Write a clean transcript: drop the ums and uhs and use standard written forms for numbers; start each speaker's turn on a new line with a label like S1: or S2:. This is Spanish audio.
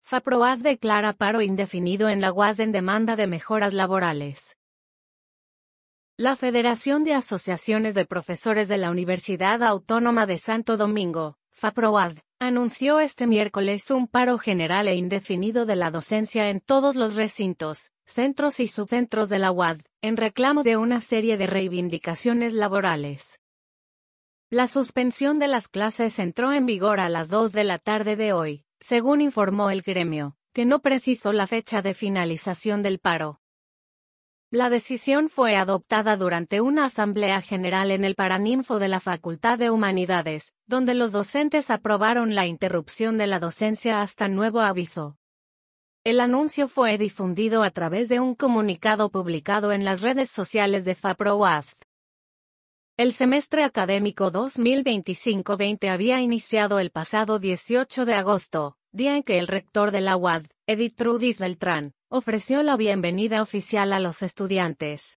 S1: FAPROASD declara paro indefinido en la UASD en demanda de mejoras laborales. La Federación de Asociaciones de Profesores de la Universidad Autónoma de Santo Domingo, FAPROASD, anunció este miércoles un paro general e indefinido de la docencia en todos los recintos, centros y subcentros de la UASD, en reclamo de una serie de reivindicaciones laborales. La suspensión de las clases entró en vigor a las 2 de la tarde de hoy, según informó el gremio, que no precisó la fecha de finalización del paro. La decisión fue adoptada durante una asamblea general en el Paraninfo de la Facultad de Humanidades, donde los docentes aprobaron la interrupción de la docencia hasta nuevo aviso. El anuncio fue difundido a través de un comunicado publicado en las redes sociales de FAPROASD. El semestre académico 2025-20 había iniciado el pasado 18 de agosto, día en que el rector de la UASD, Edith Trudis Beltrán, ofreció la bienvenida oficial a los estudiantes.